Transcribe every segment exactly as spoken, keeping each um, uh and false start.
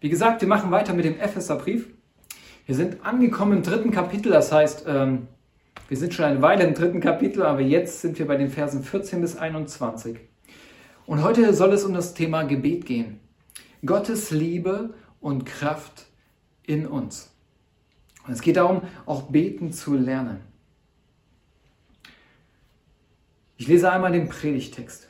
Wie gesagt, wir machen weiter mit dem Epheserbrief. Wir sind angekommen im dritten Kapitel, das heißt, ähm, wir sind schon eine Weile im dritten Kapitel, aber jetzt sind wir bei den Versen vierzehn bis einundzwanzig. Und heute soll es um das Thema Gebet gehen. Gottes Liebe und Kraft in uns. Und es geht darum, auch beten zu lernen. Ich lese einmal den Predigtext.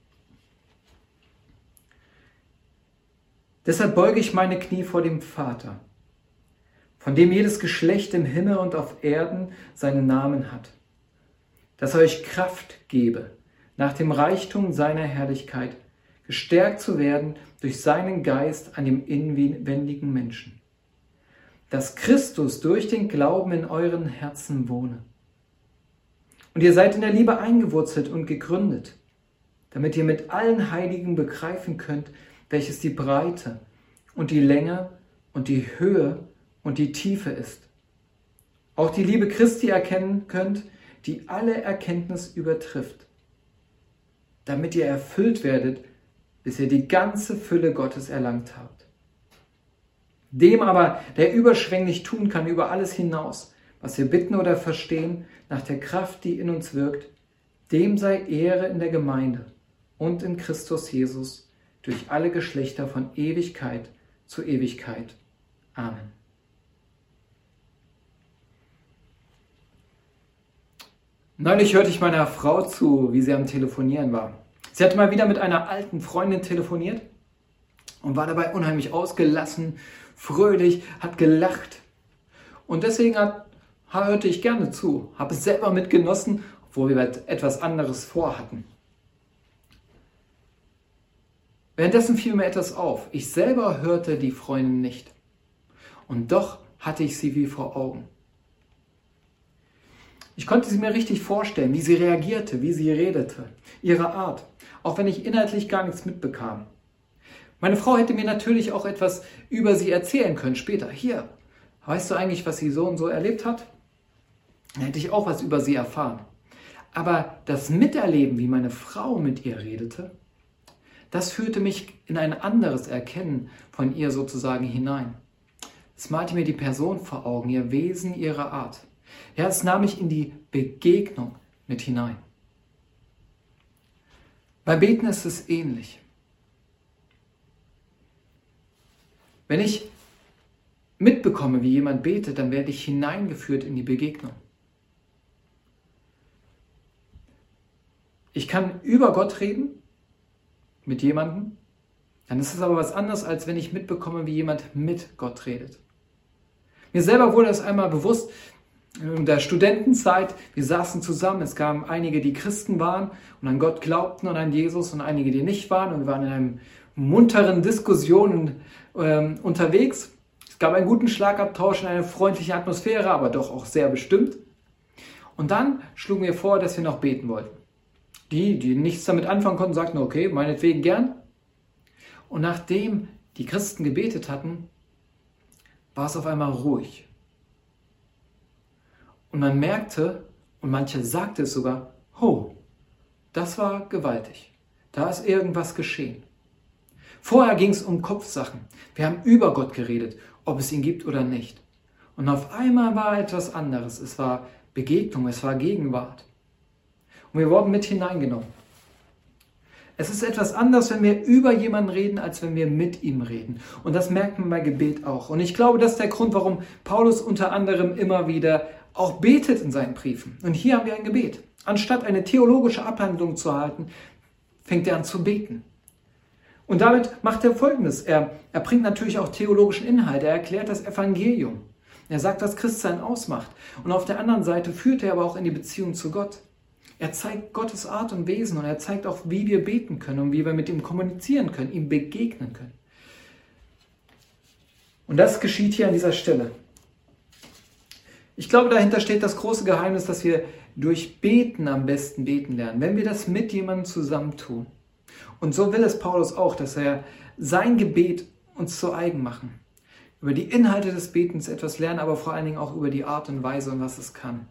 Deshalb beuge ich meine Knie vor dem Vater, von dem jedes Geschlecht im Himmel und auf Erden seinen Namen hat, dass er euch Kraft gebe, nach dem Reichtum seiner Herrlichkeit gestärkt zu werden durch seinen Geist an dem inwendigen Menschen, dass Christus durch den Glauben in euren Herzen wohne. Und ihr seid in der Liebe eingewurzelt und gegründet, damit ihr mit allen Heiligen begreifen könnt, welches die Breite und die Länge und die Höhe und die Tiefe ist. Auch die Liebe Christi erkennen könnt, die alle Erkenntnis übertrifft, damit ihr erfüllt werdet, bis ihr die ganze Fülle Gottes erlangt habt. Dem aber, der überschwänglich tun kann über alles hinaus, was wir bitten oder verstehen, nach der Kraft, die in uns wirkt, dem sei Ehre in der Gemeinde und in Christus Jesus durch alle Geschlechter von Ewigkeit zu Ewigkeit. Amen. Neulich hörte ich meiner Frau zu, wie sie am Telefonieren war. Sie hatte mal wieder mit einer alten Freundin telefoniert und war dabei unheimlich ausgelassen, fröhlich, hat gelacht. Und deswegen hat, hörte ich gerne zu, habe es selber mitgenossen, obwohl wir etwas anderes vorhatten. Währenddessen fiel mir etwas auf. Ich selber hörte die Freundin nicht. Und doch hatte ich sie wie vor Augen. Ich konnte sie mir richtig vorstellen, wie sie reagierte, wie sie redete, ihre Art, auch wenn ich inhaltlich gar nichts mitbekam. Meine Frau hätte mir natürlich auch etwas über sie erzählen können später. Hier, weißt du eigentlich, was sie so und so erlebt hat? Dann hätte ich auch was über sie erfahren. Aber das Miterleben, wie meine Frau mit ihr redete, das führte mich in ein anderes Erkennen von ihr sozusagen hinein. Es malte mir die Person vor Augen, ihr Wesen, ihre Art. Ja, es nahm mich in die Begegnung mit hinein. Beim Beten ist es ähnlich. Wenn ich mitbekomme, wie jemand betet, dann werde ich hineingeführt in die Begegnung. Ich kann über Gott reden, mit jemandem, dann ist es aber was anderes, als wenn ich mitbekomme, wie jemand mit Gott redet. Mir selber wurde es einmal bewusst, in der Studentenzeit, wir saßen zusammen, es gab einige, die Christen waren und an Gott glaubten und an Jesus und einige, die nicht waren und wir waren in einem munteren Diskussionen äh, unterwegs. Es gab einen guten Schlagabtausch in eine freundliche Atmosphäre, aber doch auch sehr bestimmt. Und dann schlugen wir vor, dass wir noch beten wollten. Die, die nichts damit anfangen konnten, sagten, okay, meinetwegen gern. Und nachdem die Christen gebetet hatten, war es auf einmal ruhig. Und man merkte, und manche sagte es sogar, oh, das war gewaltig. Da ist irgendwas geschehen. Vorher ging es um Kopfsachen. Wir haben über Gott geredet, ob es ihn gibt oder nicht. Und auf einmal war etwas anderes. Es war Begegnung, es war Gegenwart. Und wir wurden mit hineingenommen. Es ist etwas anders, wenn wir über jemanden reden, als wenn wir mit ihm reden. Und das merkt man bei Gebet auch. Und ich glaube, das ist der Grund, warum Paulus unter anderem immer wieder auch betet in seinen Briefen. Und hier haben wir ein Gebet. Anstatt eine theologische Abhandlung zu halten, fängt er an zu beten. Und damit macht er Folgendes. Er, er bringt natürlich auch theologischen Inhalt. Er erklärt das Evangelium. Er sagt, was Christsein ausmacht. Und auf der anderen Seite führt er aber auch in die Beziehung zu Gott. Er zeigt Gottes Art und Wesen und er zeigt auch, wie wir beten können und wie wir mit ihm kommunizieren können, ihm begegnen können. Und das geschieht hier an dieser Stelle. Ich glaube, dahinter steht das große Geheimnis, dass wir durch Beten am besten beten lernen, wenn wir das mit jemandem zusammen tun. Und so will es Paulus auch, dass er sein Gebet uns zu eigen machen. Über die Inhalte des Betens etwas lernen, aber vor allen Dingen auch über die Art und Weise und was es kann.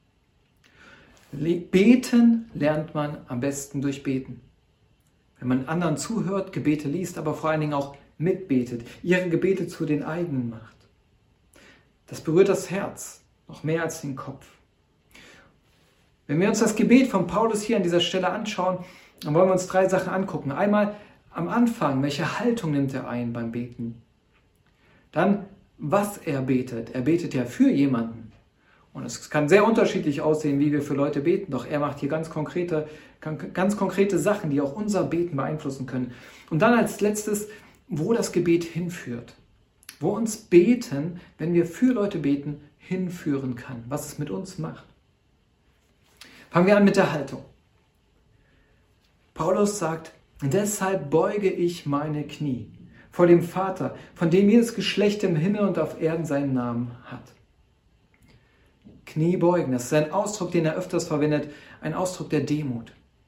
Beten lernt man am besten durch Beten. Wenn man anderen zuhört, Gebete liest, aber vor allen Dingen auch mitbetet, ihre Gebete zu den eigenen macht. Das berührt das Herz noch mehr als den Kopf. Wenn wir uns das Gebet von Paulus hier an dieser Stelle anschauen, dann wollen wir uns drei Sachen angucken. Einmal am Anfang, welche Haltung nimmt er ein beim Beten? Dann, was er betet. Er betet ja für jemanden. Und es kann sehr unterschiedlich aussehen, wie wir für Leute beten, doch er macht hier ganz konkrete, ganz konkrete Sachen, die auch unser Beten beeinflussen können. Und dann als letztes, wo das Gebet hinführt. Wo uns Beten, wenn wir für Leute beten, hinführen kann. Was es mit uns macht. Fangen wir an mit der Haltung. Paulus sagt, deshalb beuge ich meine Knie vor dem Vater, von dem jedes Geschlecht im Himmel und auf Erden seinen Namen hat. Knie beugen, das ist ein Ausdruck, den er öfters verwendet, ein Ausdruck der Demut.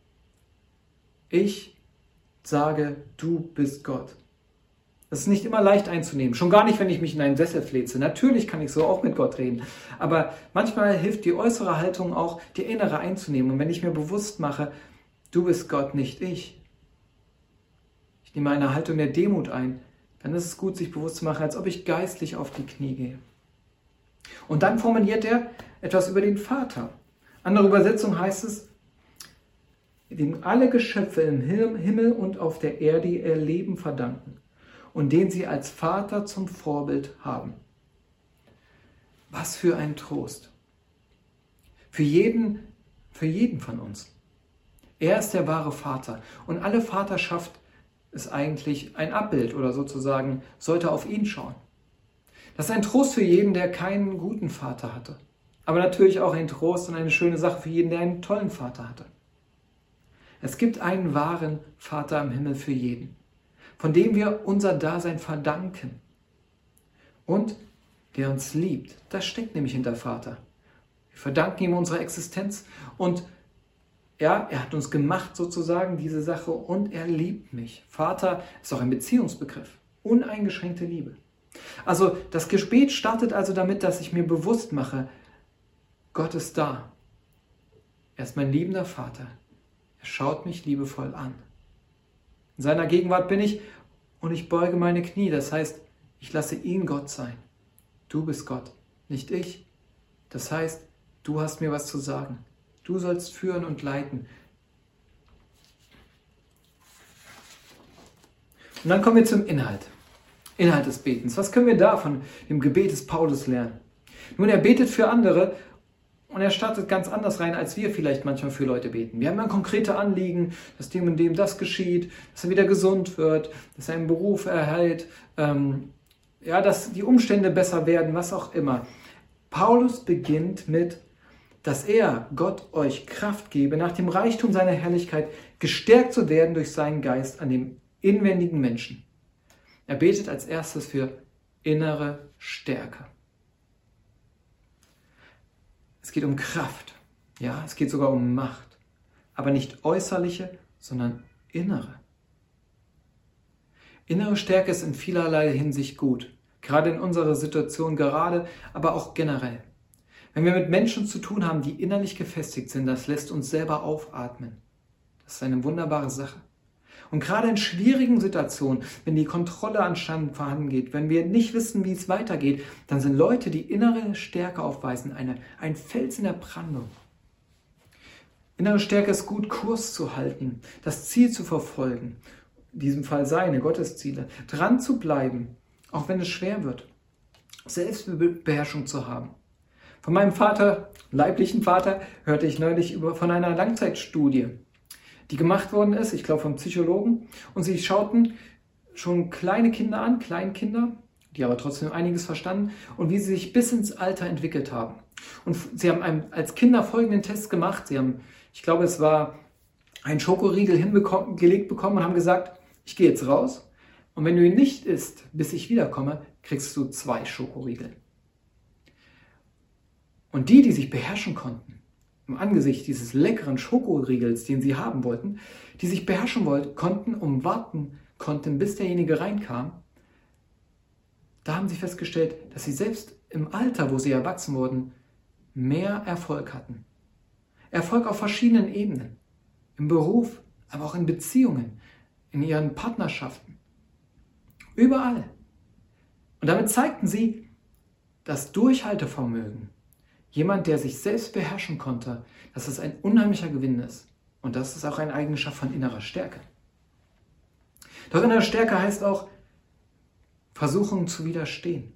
Ich sage, du bist Gott. Das ist nicht immer leicht einzunehmen, schon gar nicht, wenn ich mich in einen Sessel fleze. Natürlich kann ich so auch mit Gott reden, aber manchmal hilft die äußere Haltung auch, die innere einzunehmen. Und wenn ich mir bewusst mache, du bist Gott, nicht ich, ich nehme eine Haltung der Demut ein, dann ist es gut, sich bewusst zu machen, als ob ich geistlich auf die Knie gehe. Und dann formuliert er etwas über den Vater. Andere Übersetzung heißt es, dem alle Geschöpfe im Himmel und auf der Erde ihr Leben verdanken und den sie als Vater zum Vorbild haben. Was für ein Trost. Für jeden, für jeden von uns. Er ist der wahre Vater und alle Vaterschaft ist eigentlich ein Abbild oder sozusagen sollte auf ihn schauen. Das ist ein Trost für jeden, der keinen guten Vater hatte. Aber natürlich auch ein Trost und eine schöne Sache für jeden, der einen tollen Vater hatte. Es gibt einen wahren Vater im Himmel für jeden, von dem wir unser Dasein verdanken und der uns liebt. Das steckt nämlich hinter Vater. Wir verdanken ihm unsere Existenz und ja, er hat uns gemacht sozusagen, diese Sache, und er liebt mich. Vater ist auch ein Beziehungsbegriff, uneingeschränkte Liebe. Also das Gebet startet also damit, dass ich mir bewusst mache, Gott ist da. Er ist mein liebender Vater. Er schaut mich liebevoll an. In seiner Gegenwart bin ich und ich beuge meine Knie. Das heißt, ich lasse ihn Gott sein. Du bist Gott, nicht ich. Das heißt, du hast mir was zu sagen. Du sollst führen und leiten. Und dann kommen wir zum Inhalt. Inhalt des Betens. Was können wir da von dem Gebet des Paulus lernen? Nun, er betet für andere und er startet ganz anders rein, als wir vielleicht manchmal für Leute beten. Wir haben ein konkrete Anliegen, dass dem und dem das geschieht, dass er wieder gesund wird, dass er einen Beruf erhält, ähm, ja, dass die Umstände besser werden, was auch immer. Paulus beginnt mit, dass er, Gott, euch Kraft gebe, nach dem Reichtum seiner Herrlichkeit gestärkt zu werden durch seinen Geist an dem inwendigen Menschen. Er betet als erstes für innere Stärke. Es geht um Kraft, ja, es geht sogar um Macht, aber nicht äußerliche, sondern innere. Innere Stärke ist in vielerlei Hinsicht gut, gerade in unserer Situation gerade, aber auch generell. Wenn wir mit Menschen zu tun haben, die innerlich gefestigt sind, das lässt uns selber aufatmen. Das ist eine wunderbare Sache. Und gerade in schwierigen Situationen, wenn die Kontrolle anscheinend vorhanden geht, wenn wir nicht wissen, wie es weitergeht, dann sind Leute, die innere Stärke aufweisen, eine, ein Fels in der Brandung. Innere Stärke ist gut, Kurs zu halten, das Ziel zu verfolgen, in diesem Fall seine Gottesziele, dran zu bleiben, auch wenn es schwer wird, Selbstbeherrschung zu haben. Von meinem Vater, leiblichen Vater, hörte ich neulich über, von einer Langzeitstudie, die gemacht worden ist, ich glaube vom Psychologen, und sie schauten schon kleine Kinder an, Kleinkinder, die aber trotzdem einiges verstanden, und wie sie sich bis ins Alter entwickelt haben. Und sie haben einem, als Kinder folgenden Test gemacht, sie haben, ich glaube es war ein Schokoriegel hingelegt bekommen und haben gesagt, ich gehe jetzt raus, und wenn du ihn nicht isst, bis ich wiederkomme, kriegst du zwei Schokoriegel. Und die, die sich beherrschen konnten, im Angesicht dieses leckeren Schokoriegels, den sie haben wollten, die sich beherrschen wollten, konnten und warten konnten, bis derjenige reinkam, da haben sie festgestellt, dass sie selbst im Alter, wo sie erwachsen wurden, mehr Erfolg hatten. Erfolg auf verschiedenen Ebenen. Im Beruf, aber auch in Beziehungen, in ihren Partnerschaften. Überall. Und damit zeigten sie das Durchhaltevermögen. Jemand, der sich selbst beherrschen konnte, dass es ein unheimlicher Gewinn ist. Und das ist auch eine Eigenschaft von innerer Stärke. Doch innere Stärke heißt auch, Versuchungen zu widerstehen.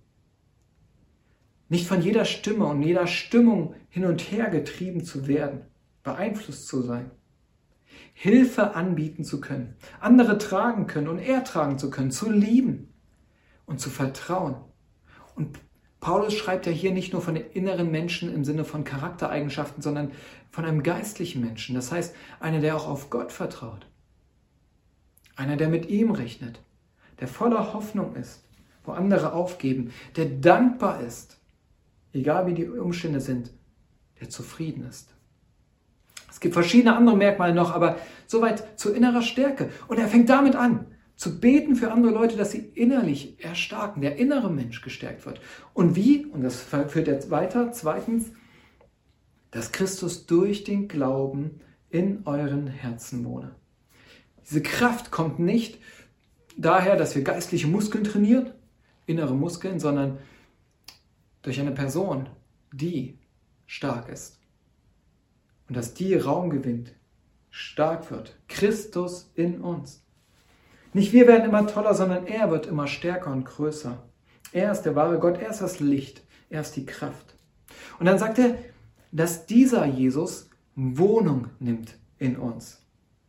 Nicht von jeder Stimme und jeder Stimmung hin und her getrieben zu werden, beeinflusst zu sein. Hilfe anbieten zu können, andere tragen können und ertragen zu können, zu lieben und zu vertrauen. Und Paulus schreibt ja hier nicht nur von den inneren Menschen im Sinne von Charaktereigenschaften, sondern von einem geistlichen Menschen. Das heißt, einer, der auch auf Gott vertraut. Einer, der mit ihm rechnet, der voller Hoffnung ist, wo andere aufgeben, der dankbar ist, egal wie die Umstände sind, der zufrieden ist. Es gibt verschiedene andere Merkmale noch, aber soweit zu innerer Stärke. Und er fängt damit an, zu beten für andere Leute, dass sie innerlich erstarken, der innere Mensch gestärkt wird. Und wie, und das führt jetzt weiter, zweitens, dass Christus durch den Glauben in euren Herzen wohne. Diese Kraft kommt nicht daher, dass wir geistliche Muskeln trainieren, innere Muskeln, sondern durch eine Person, die stark ist. Und dass die Raum gewinnt, stark wird. Christus in uns. Nicht wir werden immer toller, sondern er wird immer stärker und größer. Er ist der wahre Gott, er ist das Licht, er ist die Kraft. Und dann sagt er, dass dieser Jesus Wohnung nimmt in uns.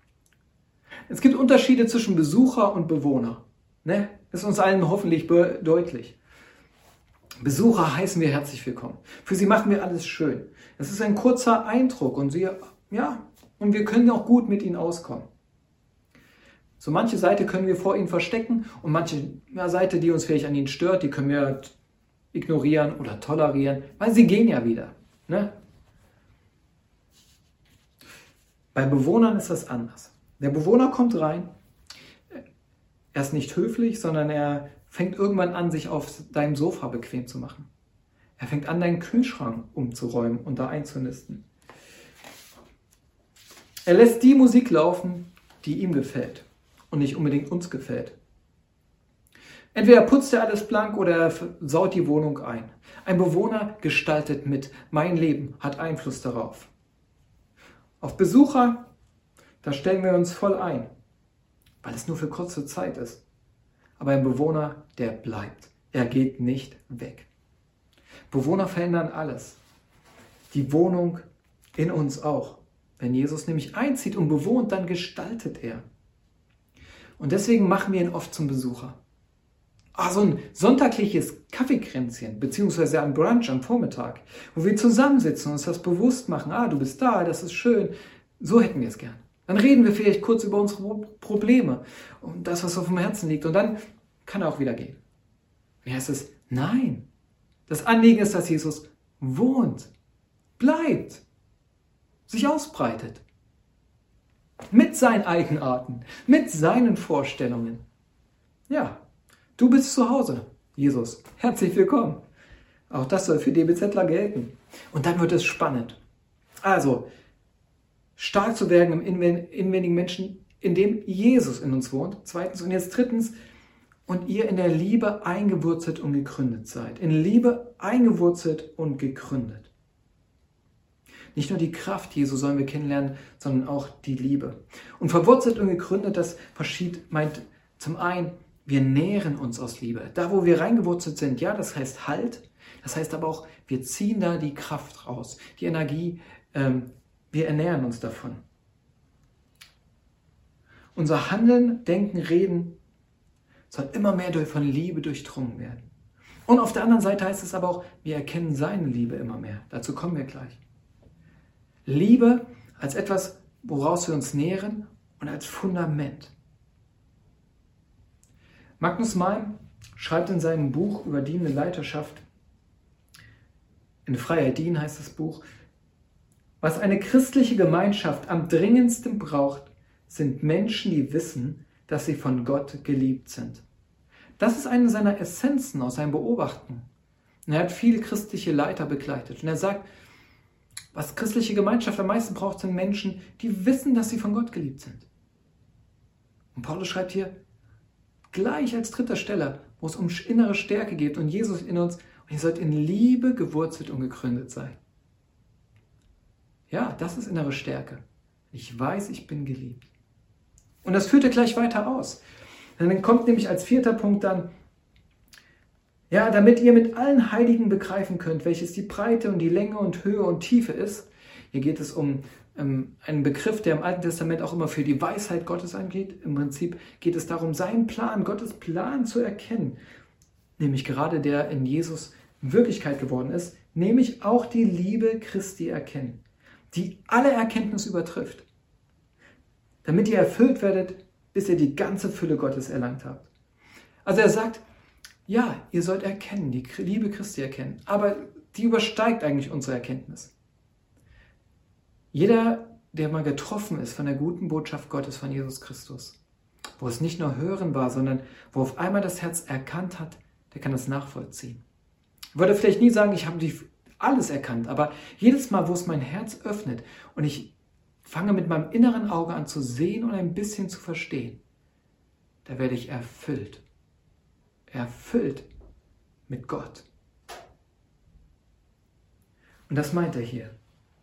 Es gibt Unterschiede zwischen Besucher und Bewohner. Ne? Ist uns allen hoffentlich deutlich. Besucher heißen wir herzlich willkommen. Für sie machen wir alles schön. Es ist ein kurzer Eindruck und sie, ja, und wir können auch gut mit ihnen auskommen. So manche Seite können wir vor ihnen verstecken und manche ja, Seite, die uns vielleicht an ihnen stört, die können wir ignorieren oder tolerieren, weil sie gehen ja wieder. Ne? Bei Bewohnern ist das anders. Der Bewohner kommt rein, er ist nicht höflich, sondern er fängt irgendwann an, sich auf deinem Sofa bequem zu machen. Er fängt an, deinen Kühlschrank umzuräumen und da einzunisten. Er lässt die Musik laufen, die ihm gefällt und nicht unbedingt uns gefällt. Entweder putzt er alles blank oder er saut die Wohnung ein. Ein Bewohner gestaltet mit. Mein Leben hat Einfluss darauf. Auf Besucher, da stellen wir uns voll ein, weil es nur für kurze Zeit ist. Aber ein Bewohner, der bleibt. Er geht nicht weg. Bewohner verändern alles. Die Wohnung in uns auch. Wenn Jesus nämlich einzieht und bewohnt, dann gestaltet er. Und deswegen machen wir ihn oft zum Besucher. Ah, so ein sonntagliches Kaffeekränzchen, beziehungsweise ein Brunch am Vormittag, wo wir zusammensitzen und uns das bewusst machen. Ah, du bist da, das ist schön. So hätten wir es gern. Dann reden wir vielleicht kurz über unsere Probleme und das, was auf dem Herzen liegt. Und dann kann er auch wieder gehen. Wie heißt es? Nein. Das Anliegen ist, dass Jesus wohnt, bleibt, sich ausbreitet. Mit seinen Eigenarten, mit seinen Vorstellungen. Ja, du bist zu Hause, Jesus. Herzlich willkommen. Auch das soll für D B Zler gelten. Und dann wird es spannend. Also, stark zu werden im inwendigen Menschen, in dem Jesus in uns wohnt. Zweitens und jetzt drittens, und ihr in der Liebe eingewurzelt und gegründet seid. In Liebe eingewurzelt und gegründet. Nicht nur die Kraft Jesu sollen wir kennenlernen, sondern auch die Liebe. Und verwurzelt und gegründet, das verschied, meint zum einen, wir nähren uns aus Liebe. Da, wo wir reingewurzelt sind, ja, das heißt Halt. Das heißt aber auch, wir ziehen da die Kraft raus, die Energie, ähm, wir ernähren uns davon. Unser Handeln, Denken, Reden soll immer mehr von Liebe durchdrungen werden. Und auf der anderen Seite heißt es aber auch, wir erkennen seine Liebe immer mehr. Dazu kommen wir gleich. Liebe als etwas, woraus wir uns nähren und als Fundament. Magnus Malm schreibt in seinem Buch über dienende Leiterschaft, in Freiheit dienen heißt das Buch, was eine christliche Gemeinschaft am dringendsten braucht, sind Menschen, die wissen, dass sie von Gott geliebt sind. Das ist eine seiner Essenzen aus seinem Beobachten. Und er hat viele christliche Leiter begleitet. Und er sagt, was christliche Gemeinschaft am meisten braucht, sind Menschen, die wissen, dass sie von Gott geliebt sind. Und Paulus schreibt hier, gleich als dritter Stelle, wo es um innere Stärke geht und Jesus in uns, und ihr sollt in Liebe gewurzelt und gegründet sein. Ja, das ist innere Stärke. Ich weiß, ich bin geliebt. Und das führt er gleich weiter aus. Und dann kommt nämlich als vierter Punkt dann, ja, damit ihr mit allen Heiligen begreifen könnt, welches die Breite und die Länge und Höhe und Tiefe ist. Hier geht es um ähm, einen Begriff, der im Alten Testament auch immer für die Weisheit Gottes angeht. Im Prinzip geht es darum, seinen Plan, Gottes Plan zu erkennen. Nämlich gerade der in Jesus Wirklichkeit geworden ist, nämlich auch die Liebe Christi erkennen, die alle Erkenntnis übertrifft. Damit ihr erfüllt werdet, bis ihr die ganze Fülle Gottes erlangt habt. Also er sagt, ja, ihr sollt erkennen, die Liebe Christi erkennen, aber die übersteigt eigentlich unsere Erkenntnis. Jeder, der mal getroffen ist von der guten Botschaft Gottes, von Jesus Christus, wo es nicht nur Hören war, sondern wo auf einmal das Herz erkannt hat, der kann das nachvollziehen. Ich würde vielleicht nie sagen, ich habe alles erkannt, aber jedes Mal, wo es mein Herz öffnet und ich fange mit meinem inneren Auge an zu sehen und ein bisschen zu verstehen, da werde ich erfüllt. Erfüllt mit Gott. Und das meint er hier.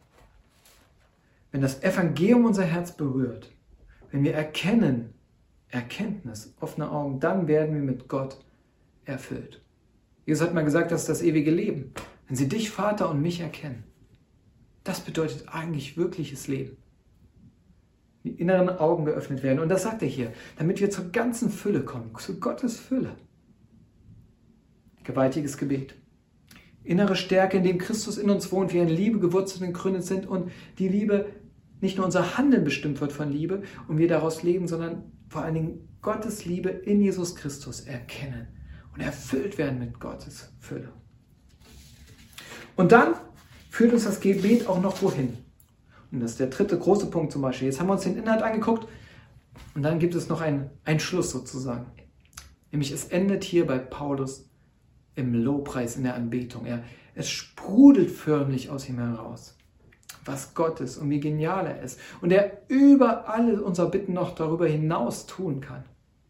Wenn das Evangelium unser Herz berührt, wenn wir erkennen, Erkenntnis, offene Augen, dann werden wir mit Gott erfüllt. Jesus hat mal gesagt, das ist das ewige Leben. Wenn sie dich, Vater, und mich erkennen, das bedeutet eigentlich wirkliches Leben. Die inneren Augen geöffnet werden. Und das sagt er hier, damit wir zur ganzen Fülle kommen, zu Gottes Fülle. Gewaltiges Gebet. Innere Stärke, in dem Christus in uns wohnt, wir in Liebe gewurzelt und gegründet sind und die Liebe, nicht nur unser Handeln bestimmt wird von Liebe und wir daraus leben, sondern vor allen Dingen Gottes Liebe in Jesus Christus erkennen und erfüllt werden mit Gottes Fülle. Und dann führt uns das Gebet auch noch wohin? Und das ist der dritte große Punkt zum Beispiel. Jetzt haben wir uns den Inhalt angeguckt und dann gibt es noch einen, einen Schluss sozusagen. Nämlich es endet hier bei Paulus im Lobpreis, in der Anbetung. Er, es sprudelt förmlich aus ihm heraus, was Gott ist und wie genial er ist. Und er über alle unser Bitten noch darüber hinaus tun kann.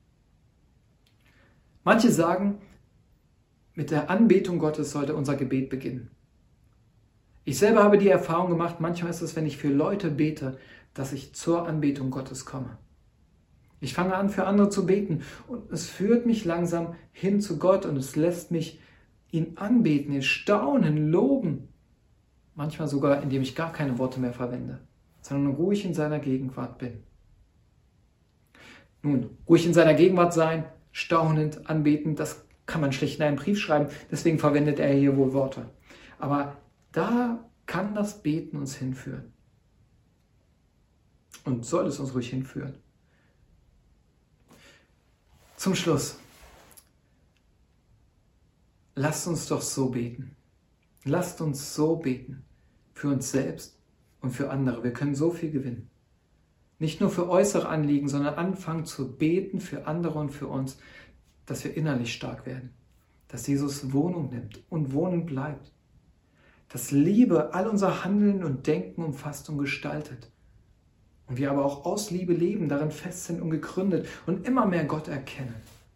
Manche sagen, mit der Anbetung Gottes sollte unser Gebet beginnen. Ich selber habe die Erfahrung gemacht, manchmal ist es, wenn ich für Leute bete, dass ich zur Anbetung Gottes komme. Ich fange an, für andere zu beten und es führt mich langsam hin zu Gott und es lässt mich ihn anbeten, ihn staunen, loben. Manchmal sogar, indem ich gar keine Worte mehr verwende, sondern ruhig in seiner Gegenwart bin. Nun, ruhig in seiner Gegenwart sein, staunend, anbetend, das kann man schlicht in einen Brief schreiben, deswegen verwendet er hier wohl Worte. Aber da kann das Beten uns hinführen. Und soll es uns ruhig hinführen. Zum Schluss. Lasst uns doch so beten. Lasst uns so beten. Für uns selbst und für andere. Wir können so viel gewinnen. Nicht nur für äußere Anliegen, sondern anfangen zu beten für andere und für uns, dass wir innerlich stark werden. Dass Jesus Wohnung nimmt und wohnen bleibt. Dass Liebe all unser Handeln und Denken umfasst und gestaltet. Und wir aber auch aus Liebe leben, darin fest sind und gegründet und immer mehr Gott erkennen.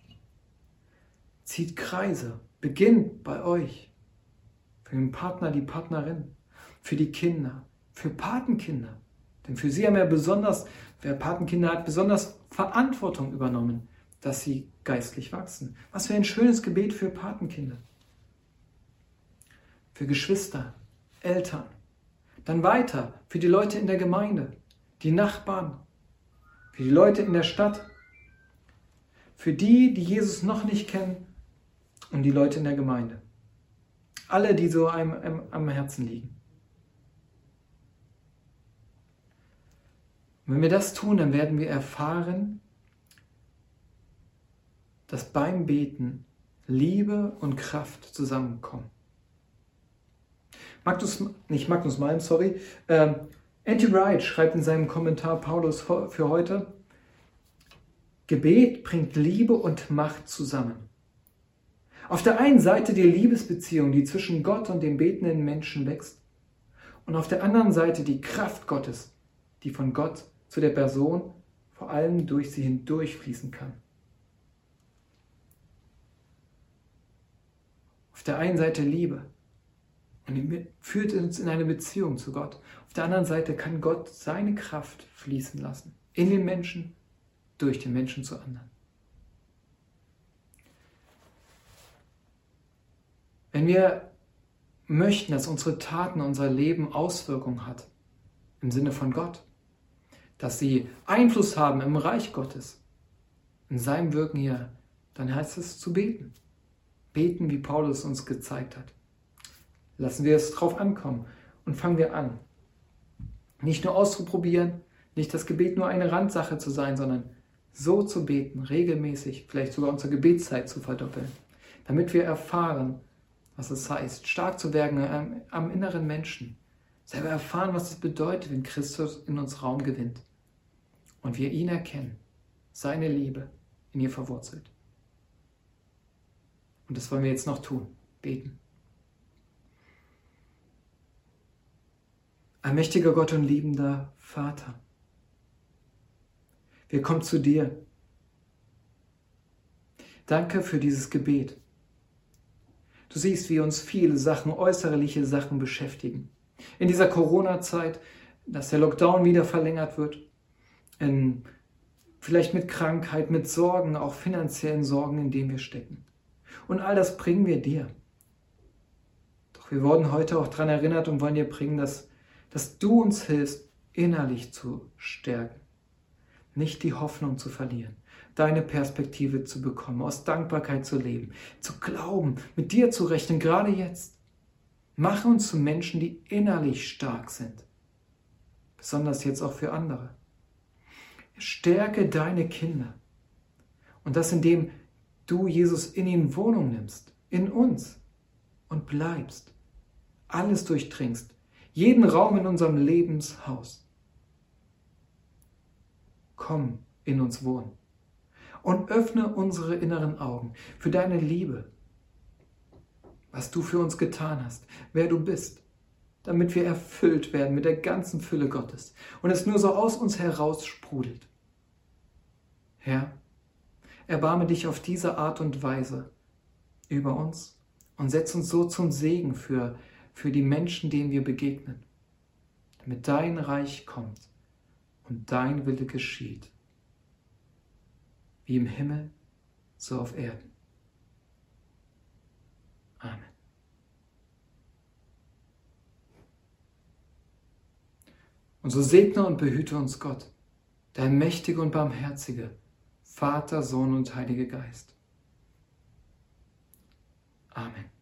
Zieht Kreise, beginnt bei euch. Für den Partner, die Partnerin, für die Kinder, für Patenkinder. Denn für sie haben ja besonders, wer Patenkinder hat, besonders Verantwortung übernommen, dass sie geistlich wachsen. Was für ein schönes Gebet für Patenkinder. Für Geschwister, Eltern. Dann weiter für die Leute in der Gemeinde. Die Nachbarn, für die Leute in der Stadt, für die, die Jesus noch nicht kennen und die Leute in der Gemeinde. Alle, die so einem, einem am Herzen liegen. Und wenn wir das tun, dann werden wir erfahren, dass beim Beten Liebe und Kraft zusammenkommen. Magnus, nicht Magnus Malm, sorry, ähm, N T Wright schreibt in seinem Kommentar Paulus für heute, Gebet bringt Liebe und Macht zusammen. Auf der einen Seite die Liebesbeziehung, die zwischen Gott und dem betenden Menschen wächst, und auf der anderen Seite die Kraft Gottes, die von Gott zu der Person vor allem durch sie hindurchfließen kann. Auf der einen Seite Liebe und führt uns in eine Beziehung zu Gott. Auf der anderen Seite kann Gott seine Kraft fließen lassen. In den Menschen, durch den Menschen zu anderen. Wenn wir möchten, dass unsere Taten, unser Leben Auswirkungen hat, im Sinne von Gott, dass sie Einfluss haben im Reich Gottes, in seinem Wirken hier, dann heißt es zu beten. Beten, wie Paulus uns gezeigt hat. Lassen wir es drauf ankommen und fangen wir an. Nicht nur auszuprobieren, nicht das Gebet nur eine Randsache zu sein, sondern so zu beten, regelmäßig, vielleicht sogar unsere Gebetszeit zu verdoppeln, damit wir erfahren, was es heißt, stark zu werden am, am inneren Menschen, selber erfahren, was es bedeutet, wenn Christus in uns Raum gewinnt und wir ihn erkennen, seine Liebe in ihr verwurzelt. Und das wollen wir jetzt noch tun, beten. Allmächtiger Gott und liebender Vater, wir kommen zu dir. Danke für dieses Gebet. Du siehst, wie uns viele Sachen, äußerliche Sachen beschäftigen. In dieser Corona-Zeit, dass der Lockdown wieder verlängert wird, in, vielleicht mit Krankheit, mit Sorgen, auch finanziellen Sorgen, in denen wir stecken. Und all das bringen wir dir. Doch wir wurden heute auch daran erinnert und wollen dir bringen, dass, dass du uns hilfst, innerlich zu stärken. Nicht die Hoffnung zu verlieren, deine Perspektive zu bekommen, aus Dankbarkeit zu leben, zu glauben, mit dir zu rechnen, gerade jetzt. Mache uns zu Menschen, die innerlich stark sind, besonders jetzt auch für andere. Stärke deine Kinder und das, indem du, Jesus, in ihnen Wohnung nimmst, in uns und bleibst, alles durchdringst, jeden Raum in unserem Lebenshaus. Komm, in uns wohnen und öffne unsere inneren Augen für deine Liebe, was du für uns getan hast, wer du bist, damit wir erfüllt werden mit der ganzen Fülle Gottes und es nur so aus uns heraus sprudelt. Herr, erbarme dich auf diese Art und Weise über uns und setz uns so zum Segen für, für die Menschen, denen wir begegnen, damit dein Reich kommt und dein Wille geschieht, wie im Himmel, so auf Erden. Amen. Und so segne und behüte uns Gott, der mächtige und barmherzige Vater, Sohn und Heiliger Geist. Amen.